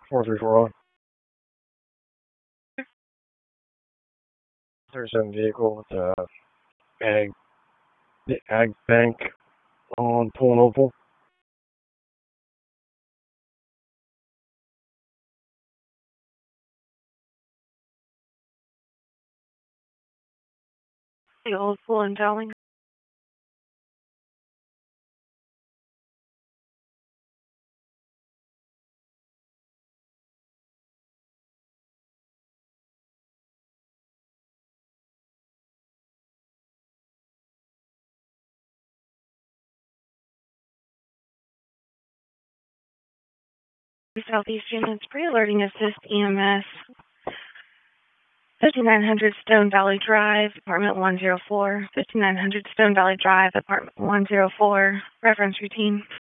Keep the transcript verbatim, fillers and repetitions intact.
four three four one. There's a vehicle with a ag, the ag bank on Pulling Opal. The old pool and Dowling. Southeast Units pre-alerting assist E M S. fifty-nine hundred Stone Valley Drive, apartment one oh four. fifty-nine hundred Stone Valley Drive, apartment one oh four. Reference routine.